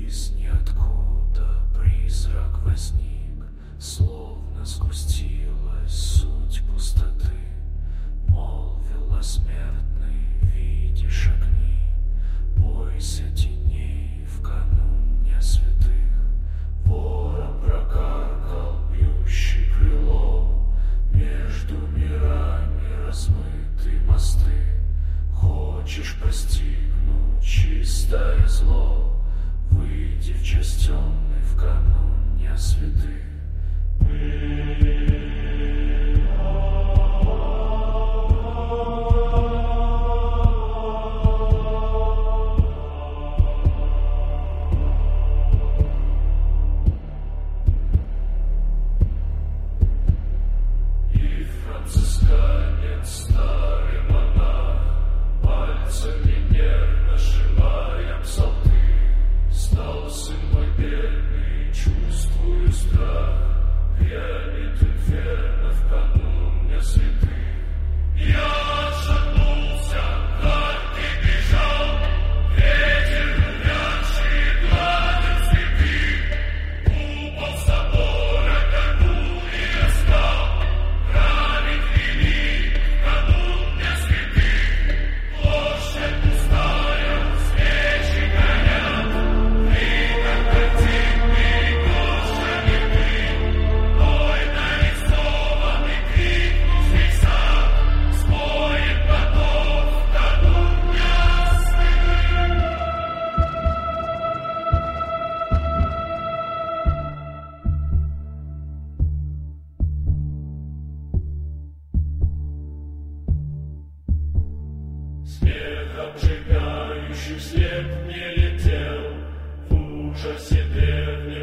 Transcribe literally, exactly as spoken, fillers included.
из ниоткуда призрак возник, словно сгустилась суть пустоты. Молвила смертный, видишь огни, бойся теней в канун дня святых. Ворон прокаркал, бьющий крылом, между мирами размыты мосты. Хочешь постигнуть чистое зло, выйди в час темный в канун дня святых. И францисканец, старый монах, пальцами нервно сжимая псалты. Стал сын мой бедный, чувствую страх, грянет инферно в канун дня святых. Я отшатнулся, как ты бежал, ветер увядший гладит цветы. Упал с собора канун и остал, правит велик канун дня святых. Площадь пустая, свечи горят, видно картинный гоша не ты. Ой, нарисованный крикнул веса, споет поток канун дня святых. Смех обжигающий вслед мне летел, в ужасе древний